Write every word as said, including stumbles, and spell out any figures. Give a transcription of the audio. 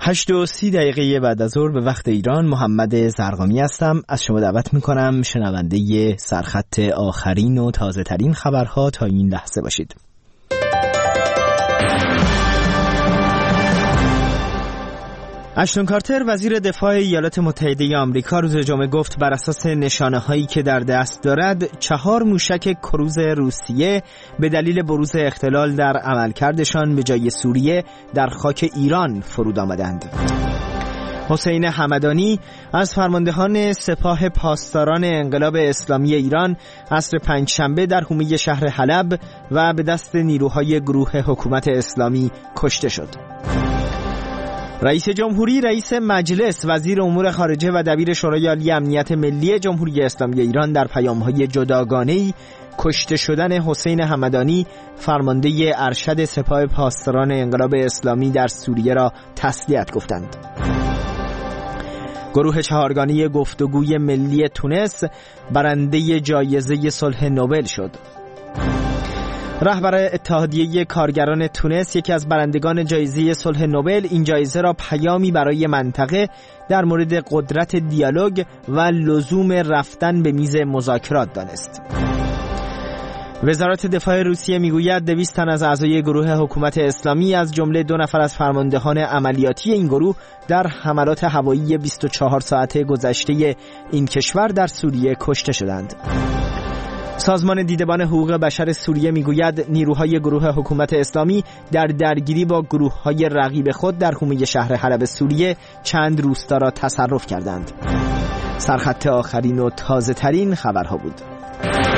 هشت و سی دقیقه بعد از ظهر به وقت ایران، محمد زرقامی هستم. از شما دعوت میکنم شنونده سرخط آخرین و تازه ترین خبرها تا این لحظه باشید. اشتون کارتر وزیر دفاع ایالات متحده آمریکا روز جمعه گفت بر اساس نشانه هایی که در دست دارد چهار موشک کروز روسیه به دلیل بروز اختلال در عملکردشان به جای سوریه در خاک ایران فرود آمدند. حسین همدانی از فرماندهان سپاه پاسداران انقلاب اسلامی ایران عصر پنجشنبه در حومه شهر حلب و به دست نیروهای گروه حکومت اسلامی کشته شد. رئیس جمهوری، رئیس مجلس، وزیر امور خارجه و دبیر شورای عالی امنیت ملی جمهوری اسلامی ایران در پیام‌های جداگانه‌ای کشته شدن حسین همدانی فرمانده ارشد سپاه پاسداران انقلاب اسلامی در سوریه را تسلیت گفتند. گروه چهارگانه گفتگوی ملی تونس برنده جایزه صلح نوبل شد. رهبر اتحادیه کارگران تونس، یکی از برندگان جایزه صلح نوبل، این جایزه را پیامی برای منطقه در مورد قدرت دیالوگ و لزوم رفتن به میز مذاکرات دانست. وزارت دفاع روسیه میگوید دویست تن از اعضای گروه حکومت اسلامی از جمله دو نفر از فرماندهان عملیاتی این گروه در حملات هوایی بیست و چهار ساعته گذشته این کشور در سوریه کشته شدند. سازمان دیدبان حقوق بشر سوریه میگوید نیروهای گروه حکومت اسلامی در درگیری با گروه‌های رقیب خود در حومه شهر حلب سوریه چند روستا را تصرف کردند. سرخط آخرین و تازه ترین خبرها بود.